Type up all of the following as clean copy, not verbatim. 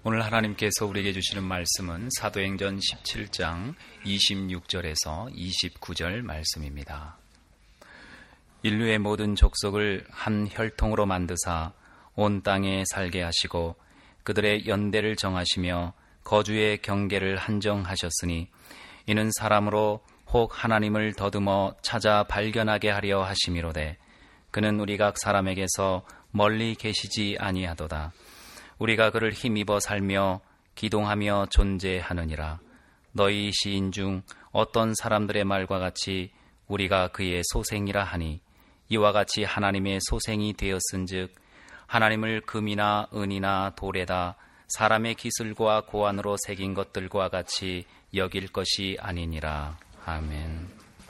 오늘 하나님께서 우리에게 주시는 말씀은 사도행전 17장 26절에서 29절 말씀입니다. 인류의 모든 족속을 한 혈통으로 만드사 온 땅에 살게 하시고 그들의 연대를 정하시며 거주의 경계를 한정하셨으니 이는 사람으로 혹 하나님을 더듬어 찾아 발견하게 하려 하심이로되 그는 우리 각 사람에게서 멀리 계시지 아니하도다. 우리가 그를 힘입어 살며 기동하며 존재하느니라. 너희 시인 중 어떤 사람들의 말과 같이 우리가 그의 소생이라 하니 이와 같이 하나님의 소생이 되었은즉 하나님을 금이나 은이나 돌에다 사람의 기술과 고안으로 새긴 것들과 같이 여길 것이 아니니라. 아멘.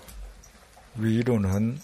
위로는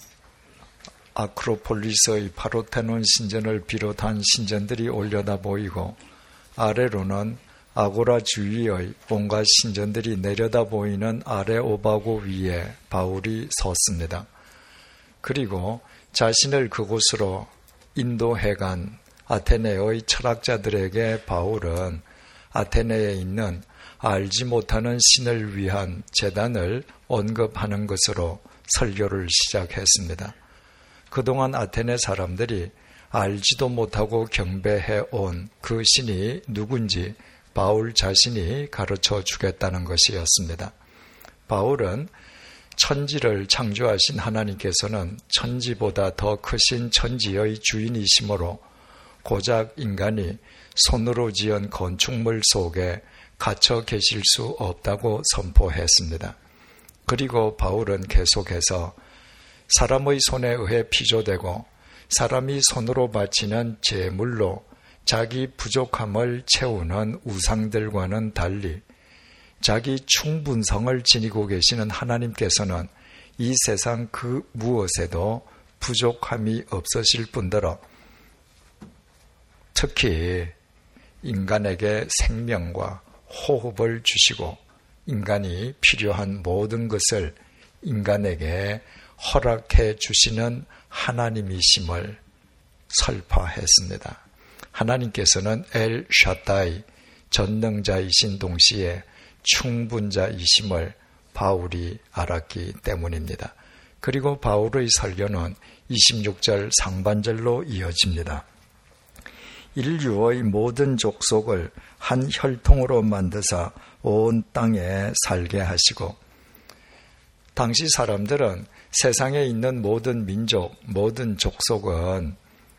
아크로폴리스의 파르테논 신전을 비롯한 신전들이 올려다 보이고 아래로는 아고라 주위의 온갖 신전들이 내려다 보이는 아레오바고 위에 바울이 섰습니다. 그리고 자신을 그곳으로 인도해 간 아테네의 철학자들에게 바울은 아테네에 있는 알지 못하는 신을 위한 제단을 언급하는 것으로 설교를 시작했습니다. 그동안 아테네 사람들이 알지도 못하고 경배해 온 그 신이 누군지 바울 자신이 가르쳐 주겠다는 것이었습니다. 바울은 천지를 창조하신 하나님께서는 천지보다 더 크신 천지의 주인이시므로 고작 인간이 손으로 지은 건축물 속에 갇혀 계실 수 없다고 선포했습니다. 그리고 바울은 계속해서 사람의 손에 의해 피조되고 사람이 손으로 바치는 제물로 자기 부족함을 채우는 우상들과는 달리 자기 충분성을 지니고 계시는 하나님께서는 이 세상 그 무엇에도 부족함이 없으실 뿐더러 특히 인간에게 생명과 호흡을 주시고 인간이 필요한 모든 것을 인간에게 허락해 주시는 하나님이심을 설파했습니다. 하나님께서는 엘 샤다이 전능자이신 동시에 충분자이심을 바울이 알았기 때문입니다. 그리고 바울의 설교는 26절 상반절로 이어집니다. 인류의 모든 족속을 한 혈통으로 만드사 온 땅에 살게 하시고 당시 사람들은 세상에 있는 모든 민족, 모든 족속은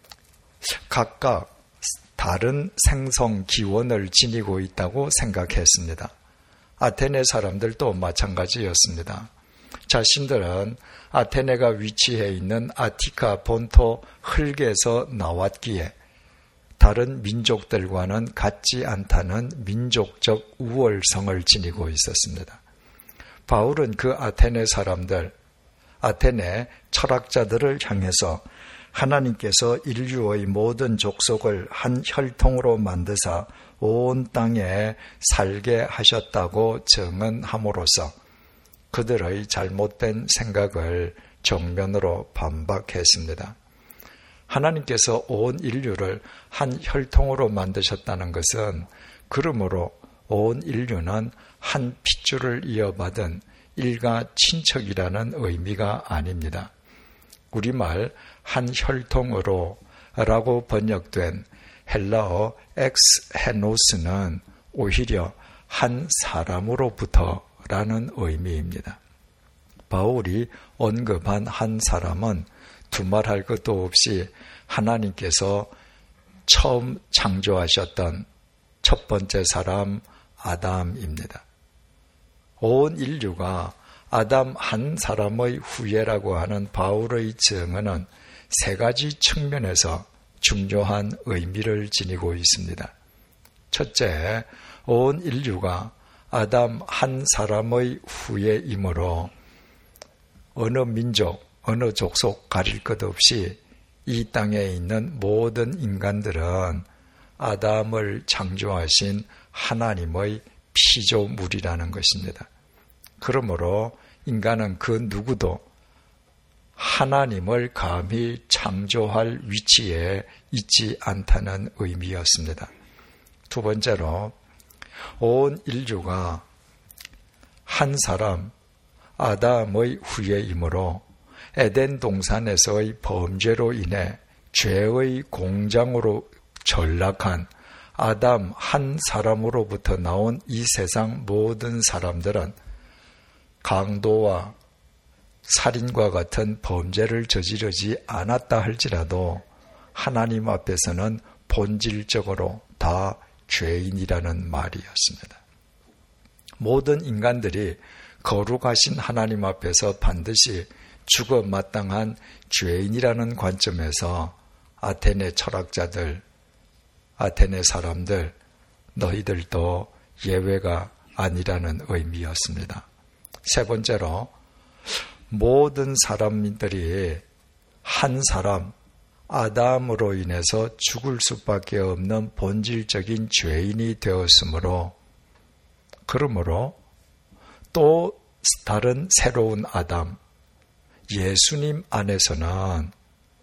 각각 다른 생성 기원을 지니고 있다고 생각했습니다. 아테네 사람들도 마찬가지였습니다. 자신들은 아테네가 위치해 있는 아티카 본토 흙에서 나왔기에 다른 민족들과는 같지 않다는 민족적 우월성을 지니고 있었습니다. 바울은 그 아테네 사람들, 아테네 철학자들을 향해서 하나님께서 인류의 모든 족속을 한 혈통으로 만드사 온 땅에 살게 하셨다고 증언함으로써 그들의 잘못된 생각을 정면으로 반박했습니다. 하나님께서 온 인류를 한 혈통으로 만드셨다는 것은 그러므로 온 인류는 한 핏줄을 이어받은 일가 친척이라는 의미가 아닙니다. 우리말 한 혈통으로 라고 번역된 헬라어 엑스헤노스는 오히려 한 사람으로부터 라는 의미입니다. 바울이 언급한 한 사람은 두말할 것도 없이 하나님께서 처음 창조하셨던 첫 번째 사람 아담입니다. 온 인류가 아담 한 사람의 후예라고 하는 바울의 증언은 세 가지 측면에서 중요한 의미를 지니고 있습니다. 첫째, 온 인류가 아담 한 사람의 후예이므로 어느 민족, 어느 족속 가릴 것 없이 이 땅에 있는 모든 인간들은 아담을 창조하신 하나님의 피조물이라는 것입니다. 그러므로 인간은 그 누구도 하나님을 감히 창조할 위치에 있지 않다는 의미였습니다. 두 번째로 온 인류가 한 사람 아담의 후예이므로 에덴 동산에서의 범죄로 인해 죄의 공장으로 전락한 아담 한 사람으로부터 나온 이 세상 모든 사람들은 강도와 살인과 같은 범죄를 저지르지 않았다 할지라도 하나님 앞에서는 본질적으로 다 죄인이라는 말이었습니다. 모든 인간들이 거룩하신 하나님 앞에서 반드시 죽어 마땅한 죄인이라는 관점에서 아테네 철학자들, 아테네 사람들, 너희들도 예외가 아니라는 의미였습니다. 세 번째로 모든 사람들이 한 사람 아담으로 인해서 죽을 수밖에 없는 본질적인 죄인이 되었으므로 그러므로 또 다른 새로운 아담 예수님 안에서는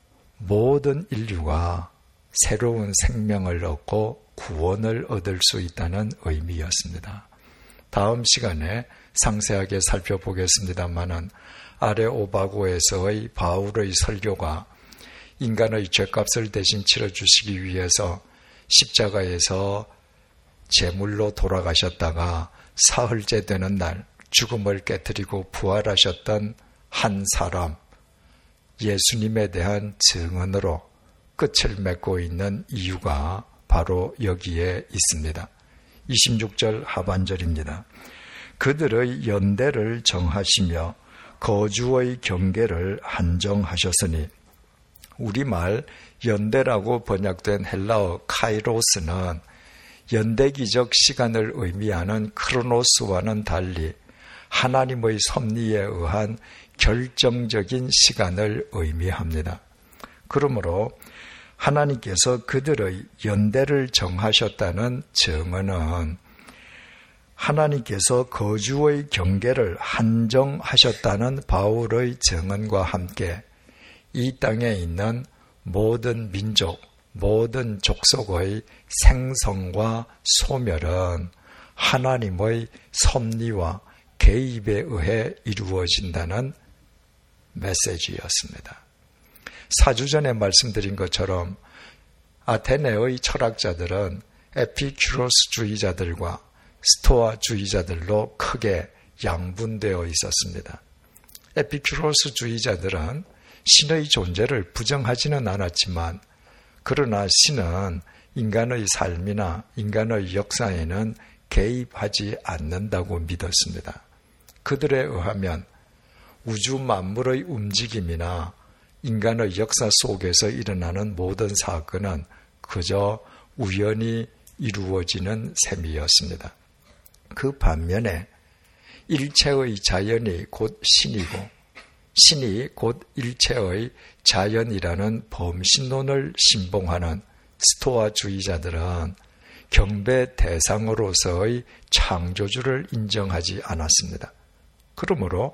모든 인류가 새로운 생명을 얻고 구원을 얻을 수 있다는 의미였습니다. 다음 시간에 상세하게 살펴보겠습니다마는 아레오바고에서의 바울의 설교가 인간의 죄값을 대신 치러주시기 위해서 십자가에서 제물로 돌아가셨다가 사흘째 되는 날 죽음을 깨뜨리고 부활하셨던 한 사람 예수님에 대한 증언으로 끝을 맺고 있는 이유가 바로 여기에 있습니다. 26절 하반절입니다. 그들의 연대를 정하시며 거주의 경계를 한정하셨으니 우리말 연대라고 번역된 헬라어 카이로스는 연대기적 시간을 의미하는 크로노스와는 달리 하나님의 섭리에 의한 결정적인 시간을 의미합니다. 그러므로 하나님께서 그들의 연대를 정하셨다는 증언은 하나님께서 거주의 경계를 한정하셨다는 바울의 증언과 함께 이 땅에 있는 모든 민족, 모든 족속의 생성과 소멸은 하나님의 섭리와 개입에 의해 이루어진다는 메시지였습니다. 사주전에 말씀드린 것처럼 아테네의 철학자들은 에피큐로스주의자들과 스토아주의자들로 크게 양분되어 있었습니다. 에피큐로스주의자들은 신의 존재를 부정하지는 않았지만 그러나 신은 인간의 삶이나 인간의 역사에는 개입하지 않는다고 믿었습니다. 그들에 의하면 우주 만물의 움직임이나 인간의 역사 속에서 일어나는 모든 사건은 그저 우연히 이루어지는 셈이었습니다. 그 반면에 일체의 자연이 곧 신이고 신이 곧 일체의 자연이라는 범신론을 신봉하는 스토아주의자들은 경배 대상으로서의 창조주를 인정하지 않았습니다. 그러므로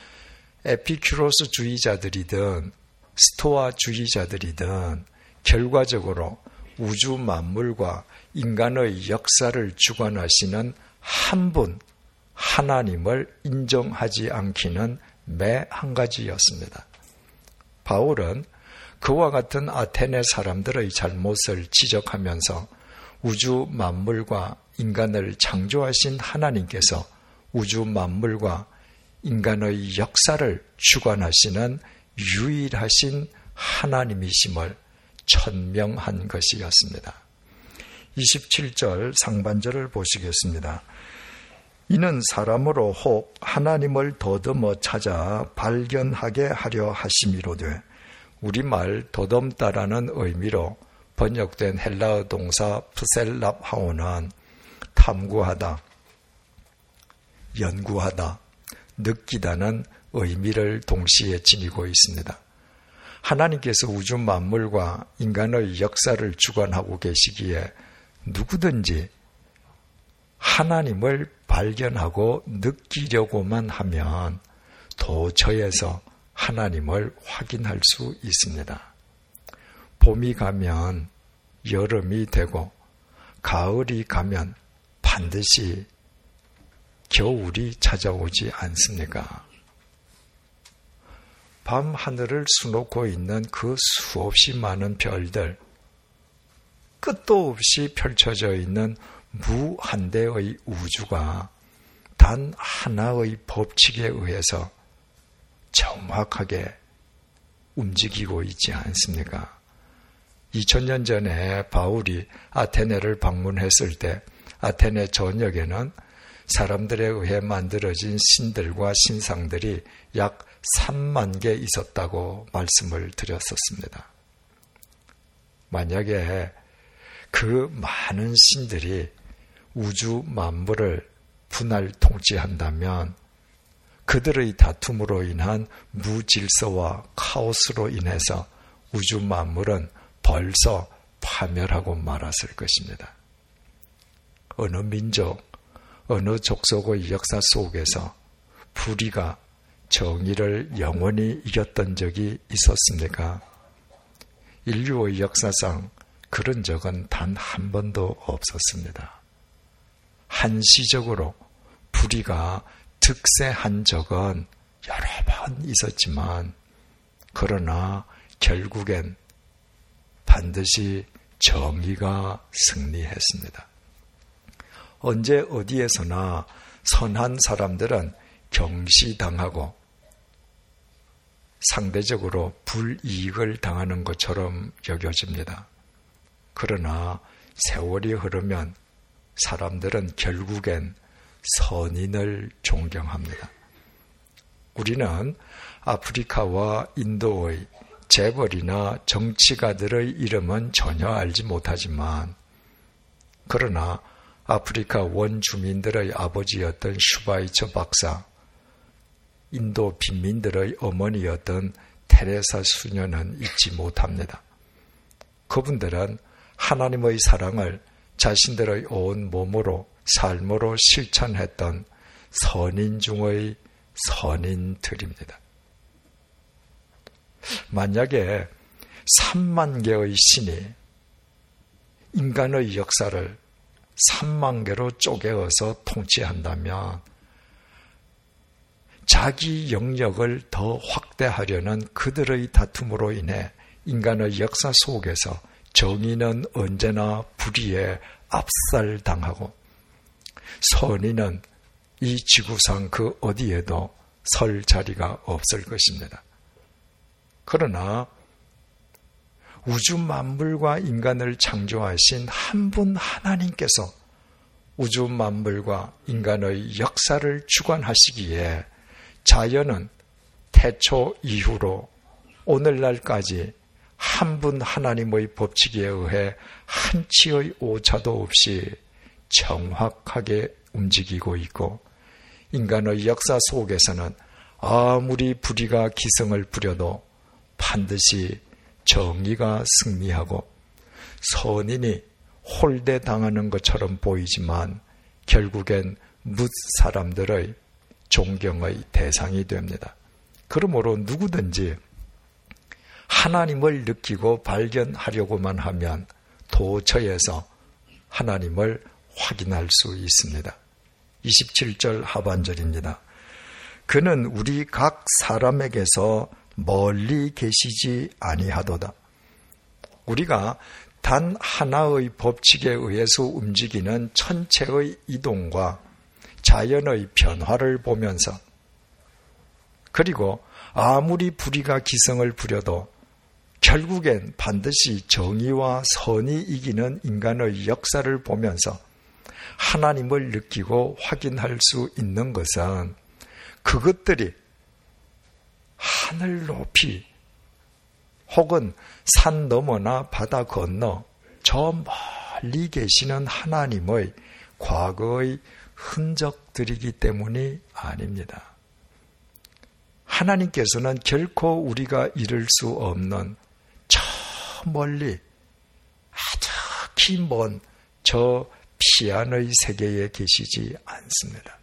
에피큐로스주의자들이든 스토아주의자들이든 결과적으로 우주 만물과 인간의 역사를 주관하시는 한 분, 하나님을 인정하지 않기는 매 한 가지였습니다. 바울은 그와 같은 아테네 사람들의 잘못을 지적하면서 우주 만물과 인간을 창조하신 하나님께서 우주 만물과 인간의 역사를 주관하시는 유일하신 하나님이심을 천명한 것이었습니다. 27절 상반절을 보시겠습니다. 이는 사람으로 혹 하나님을 더듬어 찾아 발견하게 하려 하심이로되 우리말 더듬다라는 의미로 번역된 헬라어 동사 프셀랍하오는 탐구하다, 연구하다, 느끼다는 의미를 동시에 지니고 있습니다. 하나님께서 우주 만물과 인간의 역사를 주관하고 계시기에 누구든지 하나님을 발견하고 느끼려고만 하면 도처에서 하나님을 확인할 수 있습니다. 봄이 가면 여름이 되고 가을이 가면 반드시 겨울이 찾아오지 않습니까? 밤 하늘을 수놓고 있는 그 수없이 많은 별들, 끝도 없이 펼쳐져 있는 무한대의 우주가 단 하나의 법칙에 의해서 정확하게 움직이고 있지 않습니까? 2000년 전에 바울이 아테네를 방문했을 때 아테네 전역에는 사람들에 의해 만들어진 신들과 신상들이 약 3만 개 있었다고 말씀을 드렸었습니다. 만약에 그 많은 신들이 우주 만물을 분할 통치한다면 그들의 다툼으로 인한 무질서와 카오스로 인해서 우주 만물은 벌써 파멸하고 말았을 것입니다. 어느 민족, 어느 족속의 역사 속에서 불의가 정의를 영원히 이겼던 적이 있었습니까? 인류의 역사상 그런 적은 단 한 번도 없었습니다. 한시적으로 불의가 득세한 적은 여러 번 있었지만 그러나 결국엔 반드시 정의가 승리했습니다. 언제 어디에서나 선한 사람들은 경시당하고 상대적으로 불이익을 당하는 것처럼 여겨집니다. 그러나 세월이 흐르면 사람들은 결국엔 선인을 존경합니다. 우리는 아프리카와 인도의 재벌이나 정치가들의 이름은 전혀 알지 못하지만 그러나 아프리카 원주민들의 아버지였던 슈바이처 박사, 인도 빈민들의 어머니였던 테레사 수녀는 잊지 못합니다. 그분들은 하나님의 사랑을 자신들의 온 몸으로 삶으로 실천했던 선인 중의 선인들입니다. 만약에 3만 개의 신이 인간의 역사를 3만 개로 쪼개어서 통치한다면 자기 영역을 더 확대하려는 그들의 다툼으로 인해 인간의 역사 속에서 정의는 언제나 불의에 압살당하고 선의는 이 지구상 그 어디에도 설 자리가 없을 것입니다. 그러나 우주 만물과 인간을 창조하신 한 분 하나님께서 우주 만물과 인간의 역사를 주관하시기에 자연은 태초 이후로 오늘날까지 한 분 하나님의 법칙에 의해 한치의 오차도 없이 정확하게 움직이고 있고 인간의 역사 속에서는 아무리 불의가 기승을 부려도 반드시 정의가 승리하고 선인이 홀대당하는 것처럼 보이지만 결국엔 뭇 사람들의 존경의 대상이 됩니다. 그러므로 누구든지 하나님을 느끼고 발견하려고만 하면 도처에서 하나님을 확인할 수 있습니다. 27절 하반절입니다. 그는 우리 각 사람에게서 멀리 계시지 아니하도다. 우리가 단 하나의 법칙에 의해서 움직이는 천체의 이동과 자연의 변화를 보면서 그리고 아무리 불의가 기승을 부려도 결국엔 반드시 정의와 선이 이기는 인간의 역사를 보면서 하나님을 느끼고 확인할 수 있는 것은 그것들이 하늘 높이 혹은 산 너머나 바다 건너 저 멀리 계시는 하나님의 과거의 흔적들이기 때문이 아닙니다. 하나님께서는 결코 우리가 이룰 수 없는 저 멀리 아주 먼 저 피안의 세계에 계시지 않습니다.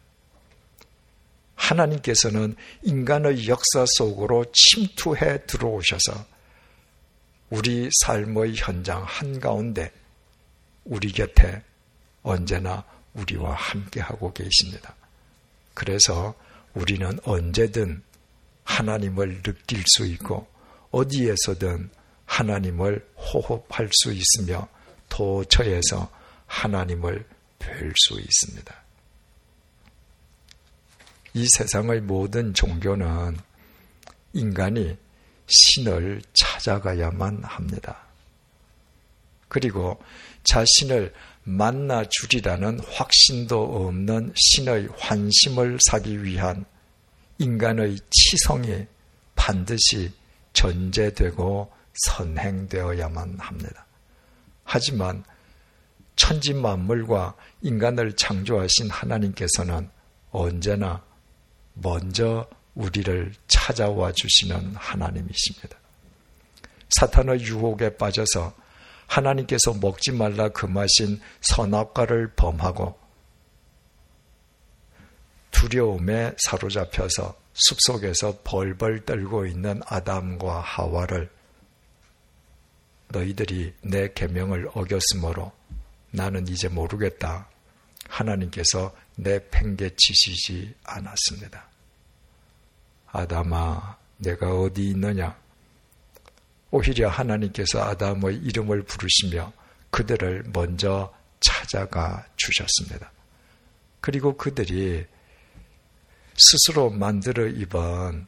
하나님께서는 인간의 역사 속으로 침투해 들어오셔서 우리 삶의 현장 한가운데 우리 곁에 언제나 우리와 함께하고 계십니다. 그래서 우리는 언제든 하나님을 느낄 수 있고 어디에서든 하나님을 호흡할 수 있으며 도처에서 하나님을 뵐 수 있습니다. 이 세상의 모든 종교는 인간이 신을 찾아가야만 합니다. 그리고 자신을 만나 주리라는 확신도 없는 신의 환심을 사기 위한 인간의 치성이 반드시 전제되고 선행되어야만 합니다. 하지만 천지 만물과 인간을 창조하신 하나님께서는 언제나 먼저 우리를 찾아와 주시는 하나님이십니다. 사탄의 유혹에 빠져서 하나님께서 먹지 말라 금하신 선악과를 범하고 두려움에 사로잡혀서 숲속에서 벌벌 떨고 있는 아담과 하와를 너희들이 내 계명을 어겼으므로 나는 이제 모르겠다. 하나님께서 내팽개치시지 않았습니다. 아담아, 내가 어디 있느냐? 오히려 하나님께서 아담의 이름을 부르시며 그들을 먼저 찾아가 주셨습니다. 그리고 그들이 스스로 만들어 입은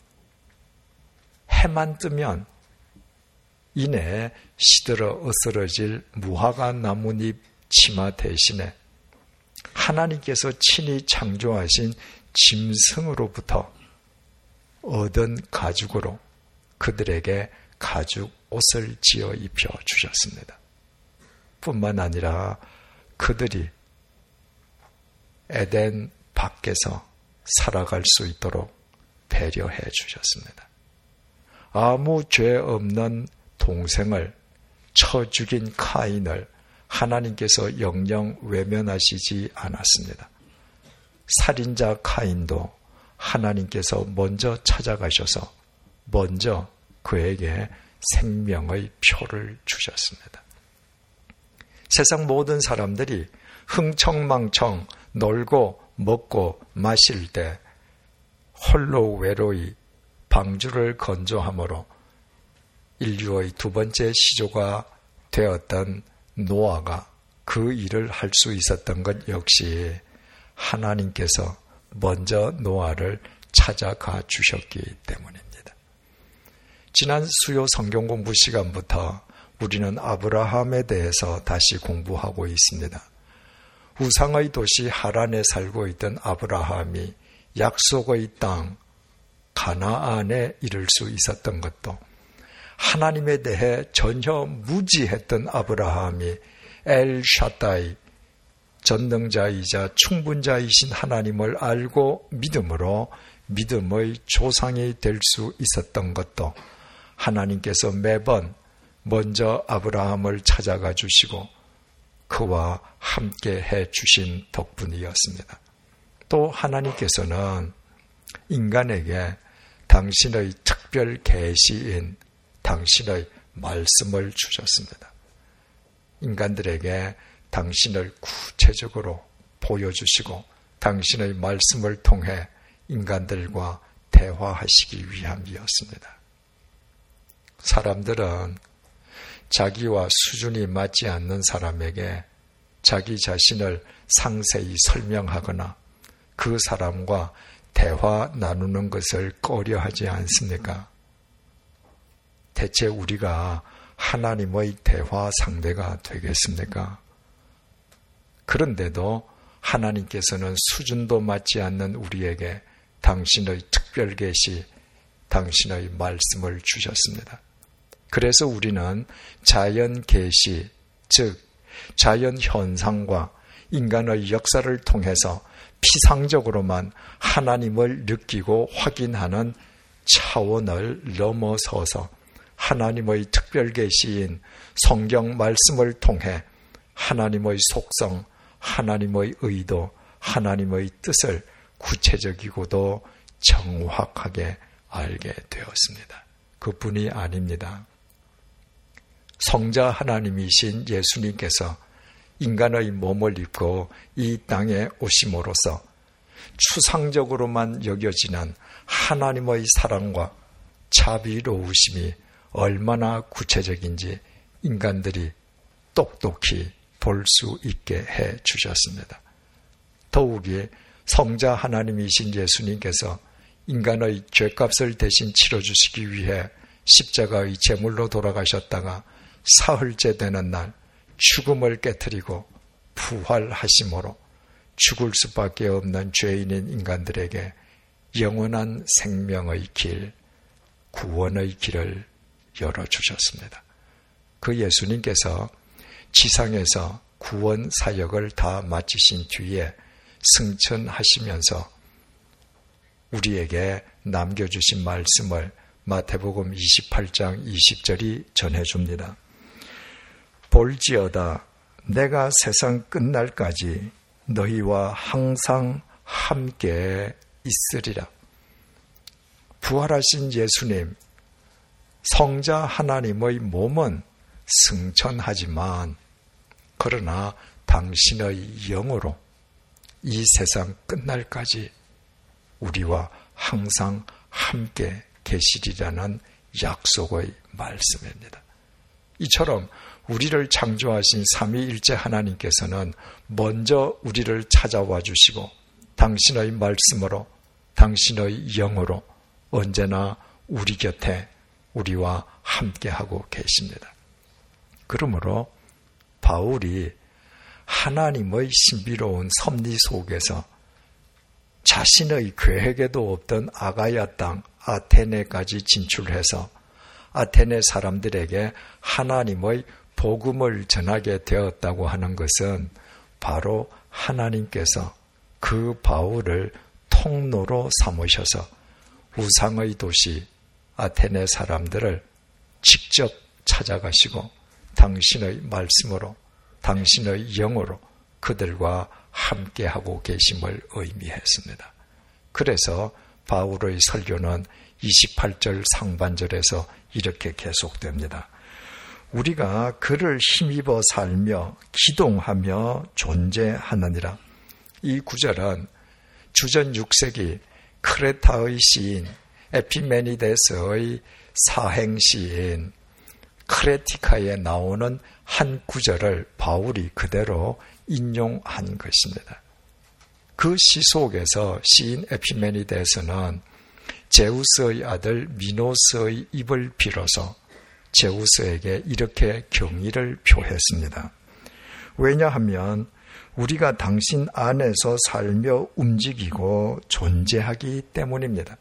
해만 뜨면 이내 시들어 으스러질 무화과 나뭇잎 치마 대신에 하나님께서 친히 창조하신 짐승으로부터 얻은 가죽으로 그들에게 가죽 옷을 지어 입혀 주셨습니다. 뿐만 아니라 그들이 에덴 밖에서 살아갈 수 있도록 배려해 주셨습니다. 아무 죄 없는 동생을 쳐 죽인 카인을 하나님께서 영영 외면하시지 않았습니다. 살인자 카인도 하나님께서 먼저 찾아가셔서 먼저 그에게 생명의 표를 주셨습니다. 세상 모든 사람들이 흥청망청 놀고 먹고 마실 때 홀로 외로이 방주를 건조함으로 인류의 두 번째 시조가 되었던 노아가 그 일을 할 수 있었던 것 역시 하나님께서 먼저 노아를 찾아가 주셨기 때문입니다. 지난 수요 성경 공부 시간부터 우리는 아브라함에 대해서 다시 공부하고 있습니다. 우상의 도시 하란에 살고 있던 아브라함이 약속의 땅 가나안에 이를 수 있었던 것도 하나님에 대해 전혀 무지했던 아브라함이 엘샤다이 전능자이자 충분자이신 하나님을 알고 믿음으로 믿음의 조상이 될 수 있었던 것도 하나님께서 매번 먼저 아브라함을 찾아가 주시고 그와 함께 해 주신 덕분이었습니다. 또 하나님께서는 인간에게 당신의 특별 계시인 당신의 말씀을 주셨습니다. 인간들에게 당신을 구체적으로 보여주시고 당신의 말씀을 통해 인간들과 대화하시기 위함이었습니다. 사람들은 자기와 수준이 맞지 않는 사람에게 자기 자신을 상세히 설명하거나 그 사람과 대화 나누는 것을 꺼려하지 않습니까? 대체 우리가 하나님의 대화 상대가 되겠습니까? 그런데도 하나님께서는 수준도 맞지 않는 우리에게 당신의 특별 계시, 당신의 말씀을 주셨습니다. 그래서 우리는 자연 계시, 즉 자연 현상과 인간의 역사를 통해서 피상적으로만 하나님을 느끼고 확인하는 차원을 넘어서서 하나님의 특별 계시인 성경 말씀을 통해 하나님의 속성, 하나님의 의도, 하나님의 뜻을 구체적이고도 정확하게 알게 되었습니다. 그뿐이 아닙니다. 성자 하나님이신 예수님께서 인간의 몸을 입고 이 땅에 오심으로써 추상적으로만 여겨지는 하나님의 사랑과 자비로우심이 얼마나 구체적인지 인간들이 똑똑히 볼 수 있게 해 주셨습니다. 더욱이 성자 하나님이신 예수님께서 인간의 죄값을 대신 치러주시기 위해 십자가의 제물로 돌아가셨다가 사흘째 되는 날 죽음을 깨트리고 부활하심으로 죽을 수밖에 없는 죄인인 인간들에게 영원한 생명의 길, 구원의 길을 열어주셨습니다. 그 예수님께서 지상에서 구원 사역을 다 마치신 뒤에 승천하시면서 우리에게 남겨주신 말씀을 마태복음 28장 20절이 전해줍니다. 볼지어다 내가 세상 끝날까지 너희와 항상 함께 있으리라. 부활하신 예수님, 성자 하나님의 몸은 승천하지만 그러나 당신의 영으로 이 세상 끝날까지 우리와 항상 함께 계시리라는 약속의 말씀입니다. 이처럼 우리를 창조하신 삼위일체 하나님께서는 먼저 우리를 찾아와 주시고 당신의 말씀으로 당신의 영으로 언제나 우리 곁에 우리와 함께하고 계십니다. 그러므로 바울이 하나님의 신비로운 섭리 속에서 자신의 계획에도 없던 아가야 땅 아테네까지 진출해서 아테네 사람들에게 하나님의 복음을 전하게 되었다고 하는 것은 바로 하나님께서 그 바울을 통로로 삼으셔서 우상의 도시 아테네 사람들을 직접 찾아가시고 당신의 말씀으로 당신의 영으로 그들과 함께하고 계심을 의미했습니다. 그래서 바울의 설교는 28절 상반절에서 이렇게 계속됩니다. 우리가 그를 힘입어 살며 기동하며 존재하느니라. 이 구절은 주전 6세기 크레타의 시인 에피메니데스의 사행시인 크레티카에 나오는 한 구절을 바울이 그대로 인용한 것입니다. 그 시 속에서 시인 에피메니데스는 제우스의 아들 미노스의 입을 빌어서 제우스에게 이렇게 경의를 표했습니다. 왜냐하면 우리가 당신 안에서 살며 움직이고 존재하기 때문입니다.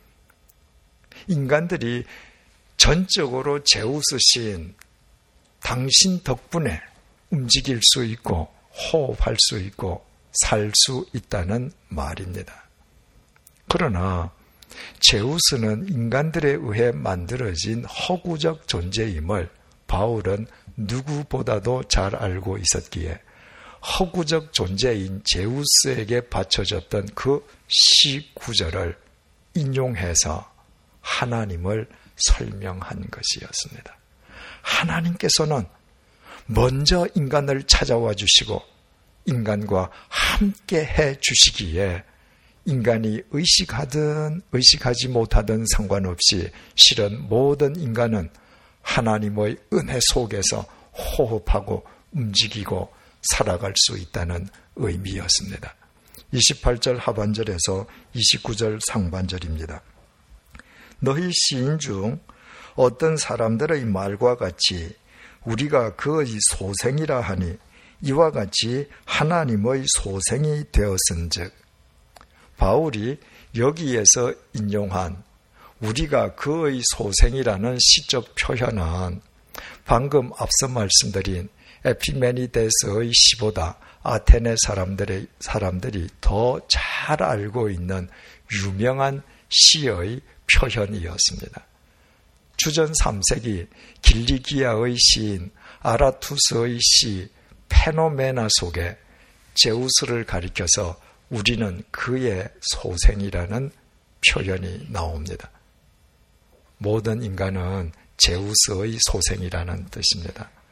인간들이 전적으로 제우스 신 당신 덕분에 움직일 수 있고 호흡할 수 있고 살 수 있다는 말입니다. 그러나 제우스는 인간들에 의해 만들어진 허구적 존재임을 바울은 누구보다도 잘 알고 있었기에 허구적 존재인 제우스에게 바쳐졌던 그 시 구절을 인용해서 하나님을 설명한 것이었습니다. 하나님께서는 먼저 인간을 찾아와 주시고 인간과 함께 해 주시기에 인간이 의식하든 의식하지 못하든 상관없이 실은 모든 인간은 하나님의 은혜 속에서 호흡하고 움직이고 살아갈 수 있다는 의미였습니다. 28절 하반절에서 29절 상반절입니다. 너희 시인 중 어떤 사람들의 말과 같이 우리가 그의 소생이라 하니 이와 같이 하나님의 소생이 되었은즉. 바울이 여기에서 인용한 우리가 그의 소생이라는 시적 표현은 방금 앞서 말씀드린 에피메니데스의 시보다 아테네 사람들이 더 잘 알고 있는 유명한 시의 표현이었습니다. 주전 3세기 길리기아의 시인 아라투스의 시 페노메나 속에 제우스를 가리켜서 우리는 그의 소생이라는 표현이 나옵니다. 모든 인간은 제우스의 소생이라는 뜻입니다.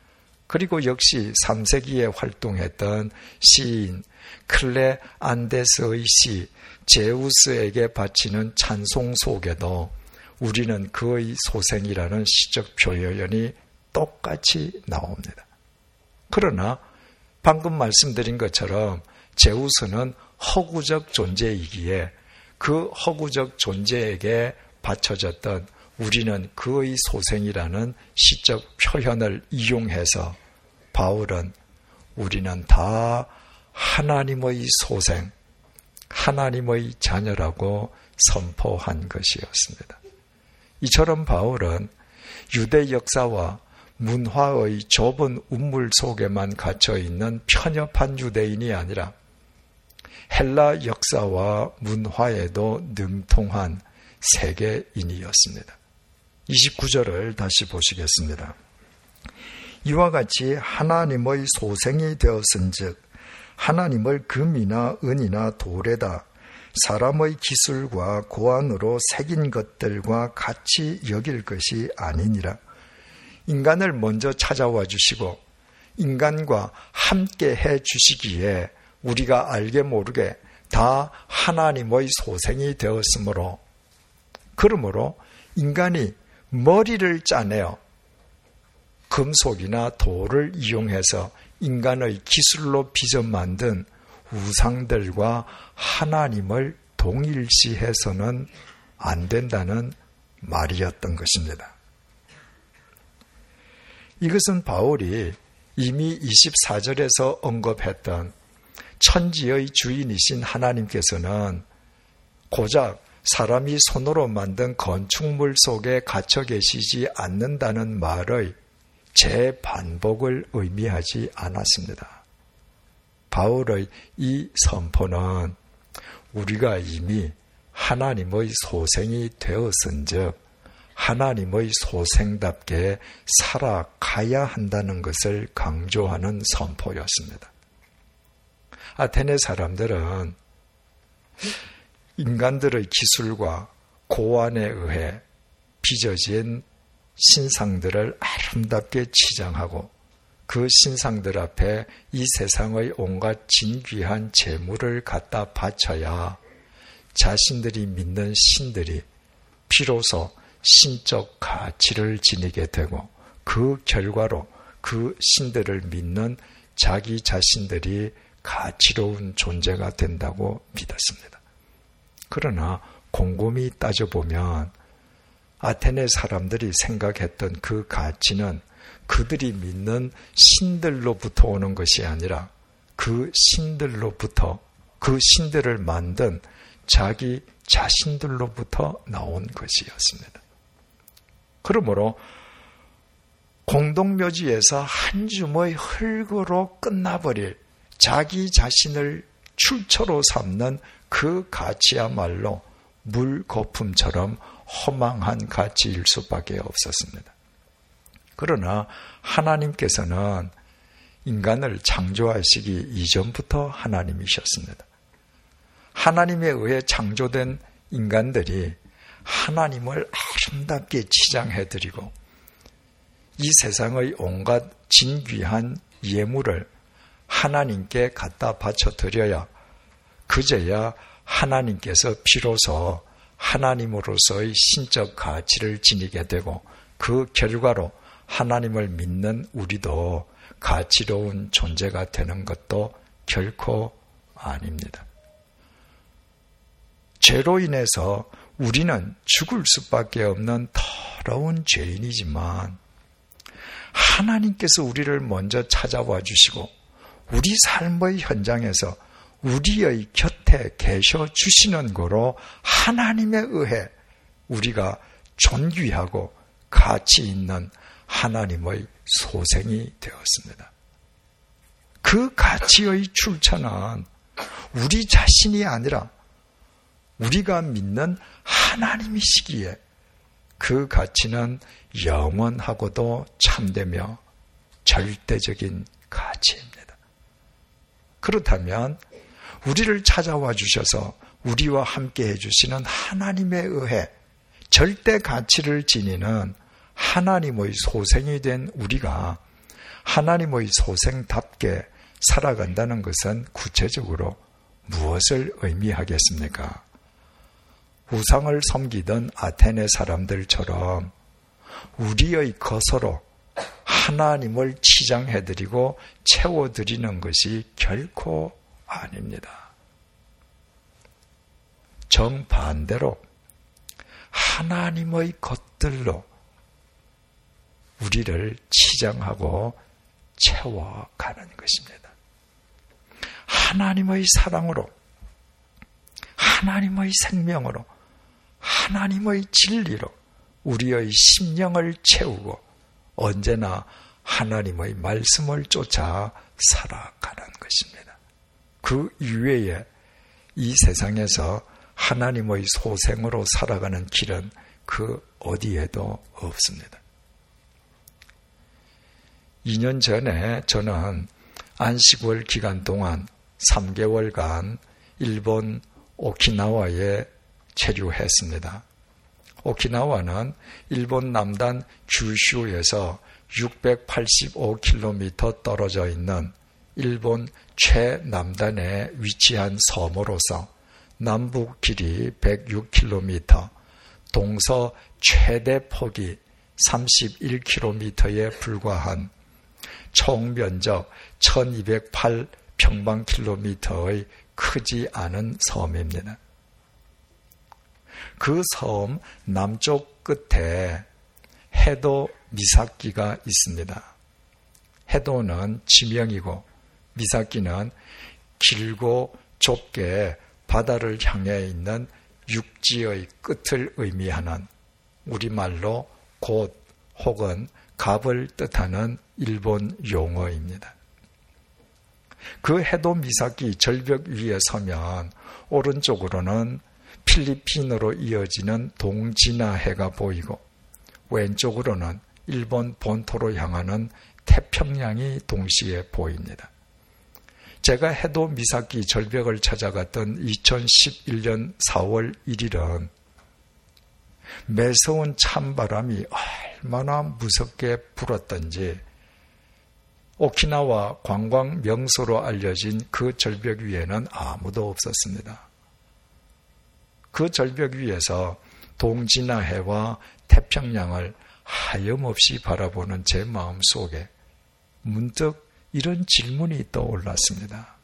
그리고 역시 3세기에 활동했던 시인 클레 안데스의 시 제우스에게 바치는 찬송 속에도 우리는 그의 소생이라는 시적 표현이 똑같이 나옵니다. 그러나 방금 말씀드린 것처럼 제우스는 허구적 존재이기에 그 허구적 존재에게 바쳐졌던 우리는 그의 소생이라는 시적 표현을 이용해서 바울은 우리는 다 하나님의 소생, 하나님의 자녀라고 선포한 것이었습니다. 이처럼 바울은 유대 역사와 문화의 좁은 우물 속에만 갇혀있는 편협한 유대인이 아니라 헬라 역사와 문화에도 능통한 세계인이었습니다. 29절을 다시 보시겠습니다. 이와 같이 하나님의 소생이 되었은즉 하나님을 금이나 은이나 돌에다 사람의 기술과 고안으로 새긴 것들과 같이 여길 것이 아니니라. 인간을 먼저 찾아와 주시고 인간과 함께 해 주시기에 우리가 알게 모르게 다 하나님의 소생이 되었으므로, 그러므로 인간이 머리를 짜내어 금속이나 돌을 이용해서 인간의 기술로 빚어 만든 우상들과 하나님을 동일시해서는 안 된다는 말이었던 것입니다. 이것은 바울이 이미 24절에서 언급했던 천지의 주인이신 하나님께서는 고작 사람이 손으로 만든 건축물 속에 갇혀 계시지 않는다는 말의 재반복을 의미하지 않았습니다. 바울의 이 선포는 우리가 이미 하나님의 소생이 되었은즉 하나님의 소생답게 살아가야 한다는 것을 강조하는 선포였습니다. 아테네 사람들은 인간들의 기술과 고안에 의해 빚어진 신상들을 아름답게 치장하고 그 신상들 앞에 이 세상의 온갖 진귀한 재물을 갖다 바쳐야 자신들이 믿는 신들이 비로소 신적 가치를 지니게 되고 그 결과로 그 신들을 믿는 자기 자신들이 가치로운 존재가 된다고 믿었습니다. 그러나 곰곰이 따져보면 아테네 사람들이 생각했던 그 가치는 그들이 믿는 신들로부터 오는 것이 아니라 그 신들로부터, 그 신들을 만든 자기 자신들로부터 나온 것이었습니다. 그러므로 공동묘지에서 한 줌의 흙으로 끝나버릴 자기 자신을 출처로 삼는 그 가치야말로 물거품처럼 허망한 가치일 수밖에 없었습니다. 그러나 하나님께서는 인간을 창조하시기 이전부터 하나님이셨습니다. 하나님에 의해 창조된 인간들이 하나님을 아름답게 치장해드리고 이 세상의 온갖 진귀한 예물을 하나님께 갖다 바쳐드려야 그제야 하나님께서 비로소 하나님으로서의 신적 가치를 지니게 되고 그 결과로 하나님을 믿는 우리도 가치로운 존재가 되는 것도 결코 아닙니다. 죄로 인해서 우리는 죽을 수밖에 없는 더러운 죄인이지만 하나님께서 우리를 먼저 찾아와 주시고 우리 삶의 현장에서 우리의 곁에 계셔 주시는 거로 하나님에 의해 우리가 존귀하고 가치 있는 하나님의 소생이 되었습니다. 그 가치의 출처는 우리 자신이 아니라 우리가 믿는 하나님이시기에 그 가치는 영원하고도 참되며 절대적인 가치입니다. 그렇다면 우리를 찾아와 주셔서 우리와 함께 해주시는 하나님에 의해 절대 가치를 지니는 하나님의 소생이 된 우리가 하나님의 소생답게 살아간다는 것은 구체적으로 무엇을 의미하겠습니까? 우상을 섬기던 아테네 사람들처럼 우리의 것으로 하나님을 치장해드리고 채워드리는 것이 결코 아닙니다. 정반대로 하나님의 것들로 우리를 치장하고 채워가는 것입니다. 하나님의 사랑으로, 하나님의 생명으로, 하나님의 진리로 우리의 심령을 채우고 언제나 하나님의 말씀을 쫓아 살아가는 것입니다. 그 이외에 이 세상에서 하나님의 소생으로 살아가는 길은 그 어디에도 없습니다. 2년 전에 저는 안식월 기간 동안 3개월간 일본 오키나와에 체류했습니다. 오키나와는 일본 남단 규슈에서 685km 떨어져 있는 일본 최남단에 위치한 섬으로서 남북 길이 106km, 동서 최대 폭이 31km에 불과한 총 면적 1208평방킬로미터의 크지 않은 섬입니다. 그 섬 남쪽 끝에 해도 미사키가 있습니다. 해도는 지명이고 미사키는 길고 좁게 바다를 향해 있는 육지의 끝을 의미하는 우리말로 곳 혹은 갑을 뜻하는 일본 용어입니다. 그 해도 미사키 절벽 위에 서면 오른쪽으로는 필리핀으로 이어지는 동지나해가 보이고 왼쪽으로는 일본 본토로 향하는 태평양이 동시에 보입니다. 제가 해도 미사키 절벽을 찾아갔던 2011년 4월 1일은 매서운 찬바람이 얼마나 무섭게 불었던지 오키나와 관광 명소로 알려진 그 절벽 위에는 아무도 없었습니다. 그 절벽 위에서 동지나해와 태평양을 하염없이 바라보는 제 마음 속에 문득 이런 질문이 떠올랐습니다.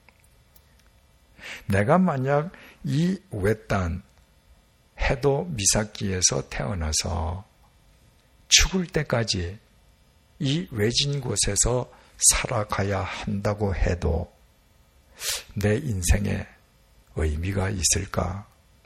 내가 만약 이 외딴 해도 미사키에서 태어나서 죽을 때까지 이 외진 곳에서 살아가야 한다고 해도 내 인생에 의미가 있을까?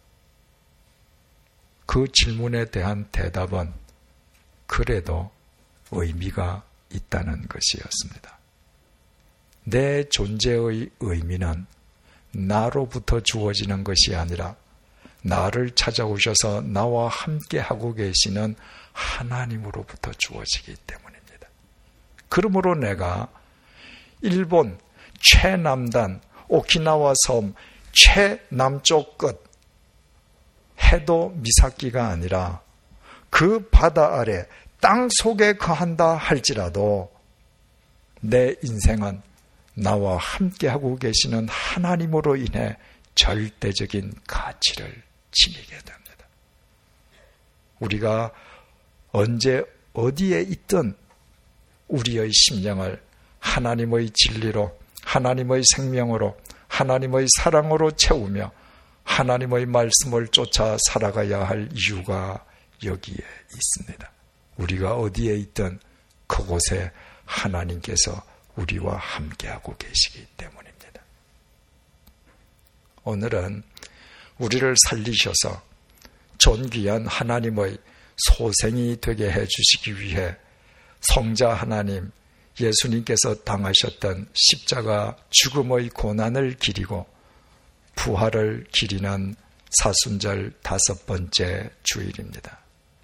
그 질문에 대한 대답은 그래도 의미가 있다는 것이었습니다. 내 존재의 의미는 나로부터 주어지는 것이 아니라 나를 찾아오셔서 나와 함께 하고 계시는 하나님으로부터 주어지기 때문입니다. 그러므로 내가 일본 최남단 오키나와 섬 최남쪽 끝 해도 미사키가 아니라 그 바다 아래 땅 속에 거한다 할지라도 내 인생은 나와 함께하고 계시는 하나님으로 인해 절대적인 가치를 지니게 됩니다. 우리가 언제 어디에 있든 우리의 심령을 하나님의 진리로, 하나님의 생명으로, 하나님의 사랑으로 채우며 하나님의 말씀을 쫓아 살아가야 할 이유가 여기에 있습니다. 우리가 어디에 있든 그곳에 하나님께서 우리와 함께하고 계시기 때문입니다. 오늘은 우리를 살리셔서 존귀한 하나님의 소생이 되게 해주시기 위해 성자 하나님 예수님께서 당하셨던 십자가 죽음의 고난을 기리고 부활을 기리는 사순절 5번째 주일입니다.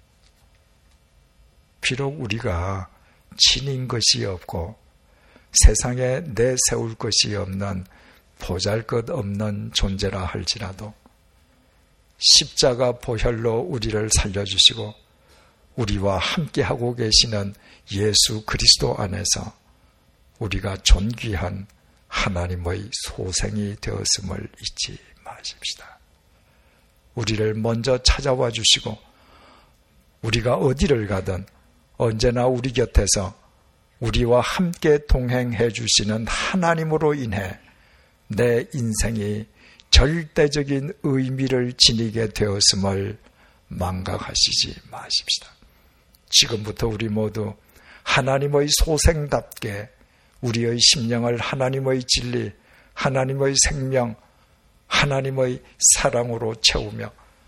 비록 우리가 지닌 것이 없고 세상에 내세울 것이 없는 보잘것없는 존재라 할지라도 십자가 보혈로 우리를 살려주시고 우리와 함께하고 계시는 예수 그리스도 안에서 우리가 존귀한 하나님의 소생이 되었음을 잊지 마십시다. 우리를 먼저 찾아와 주시고 우리가 어디를 가든 언제나 우리 곁에서 우리와 함께 동행해 주시는 하나님으로 인해 내 인생이 절대적인 의미를 지니게 되었음을 망각하시지 마십시다. 지금부터 우리 모두 하나님의 소생답게 우리의 심령을 하나님의 진리, 하나님의 생명, 하나님의 사랑으로 채우며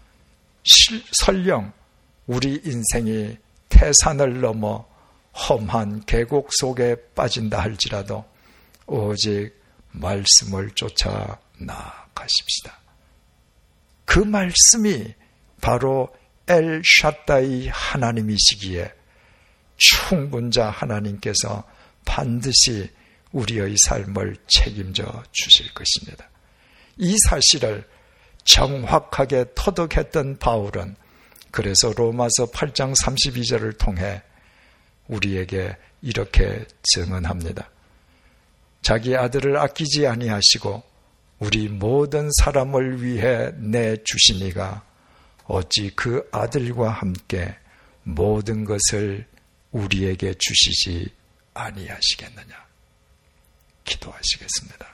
설령 우리 인생이 태산을 넘어 험한 계곡 속에 빠진다 할지라도 오직 말씀을 쫓아 나아가십시다. 그 말씀이 바로 엘 샤다이 하나님이시기에 충분자 하나님께서 반드시 우리의 삶을 책임져 주실 것입니다. 이 사실을 정확하게 터득했던 바울은 그래서 로마서 8장 32절을 통해 우리에게 이렇게 증언합니다. 자기 아들을 아끼지 아니하시고 우리 모든 사람을 위해 내주시니가 어찌 그 아들과 함께 모든 것을 우리에게 주시지 아니하시겠느냐. 기도하시겠습니다.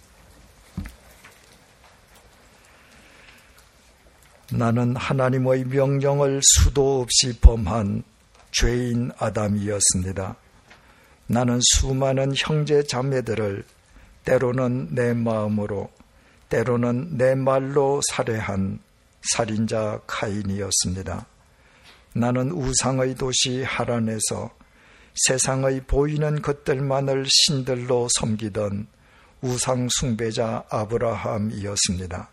나는 하나님의 명령을 수도 없이 범한 죄인 아담이었습니다. 나는 수많은 형제 자매들을 때로는 내 마음으로 때로는 내 말로 살해한 살인자 카인이었습니다. 나는 우상의 도시 하란에서 세상의 보이는 것들만을 신들로 섬기던 우상 숭배자 아브라함이었습니다.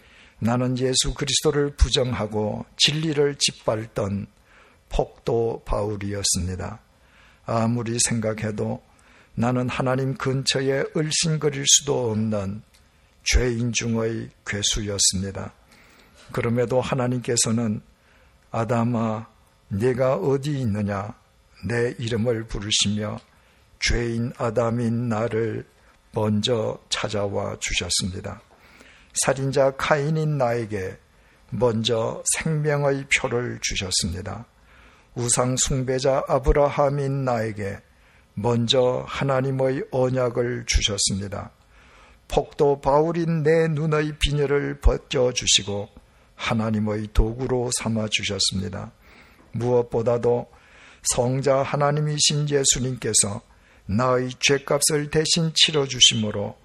나는 예수 그리스도를 부정하고 진리를 짓밟던 폭도 바울이었습니다. 아무리 생각해도 나는 하나님 근처에 얼씬거릴 수도 없는 죄인 중의 괴수였습니다. 그럼에도 하나님께서는 아담아 네가 어디 있느냐 내 이름을 부르시며 죄인 아담인 나를 먼저 찾아와 주셨습니다. 살인자 카인인 나에게 먼저 생명의 표를 주셨습니다. 우상 숭배자 아브라함인 나에게 먼저 하나님의 언약을 주셨습니다. 폭도 바울인 내 눈의 비늘을 벗겨주시고 하나님의 도구로 삼아주셨습니다. 무엇보다도 성자 하나님이신 예수님께서 나의 죄값을 대신 치러주심으로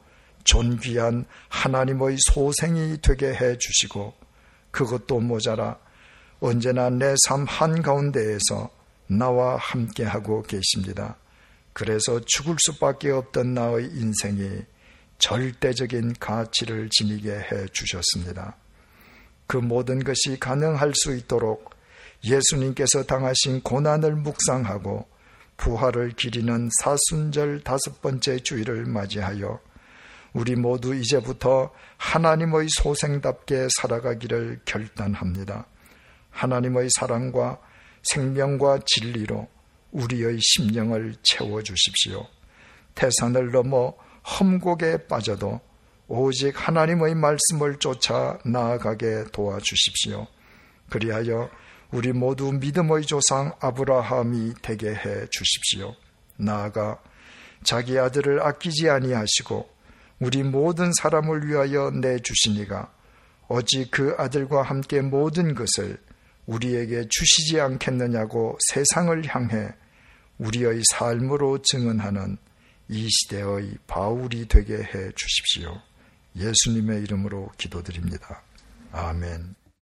존귀한 하나님의 소생이 되게 해주시고 그것도 모자라 언제나 내 삶 한가운데에서 나와 함께하고 계십니다. 그래서 죽을 수밖에 없던 나의 인생이 절대적인 가치를 지니게 해주셨습니다. 그 모든 것이 가능할 수 있도록 예수님께서 당하신 고난을 묵상하고 부활을 기리는 사순절 5번째 주일을 맞이하여 우리 모두 이제부터 하나님의 소생답게 살아가기를 결단합니다. 하나님의 사랑과 생명과 진리로 우리의 심령을 채워주십시오. 태산을 넘어 험곡에 빠져도 오직 하나님의 말씀을 쫓아 나아가게 도와주십시오. 그리하여 우리 모두 믿음의 조상 아브라함이 되게 해 주십시오. 나아가 자기 아들을 아끼지 아니하시고 우리 모든 사람을 위하여 내주시니가 어찌 그 아들과 함께 모든 것을 우리에게 주시지 않겠느냐고 세상을 향해 우리의 삶으로 증언하는 이 시대의 바울이 되게 해 주십시오. 예수님의 이름으로 기도드립니다. 아멘.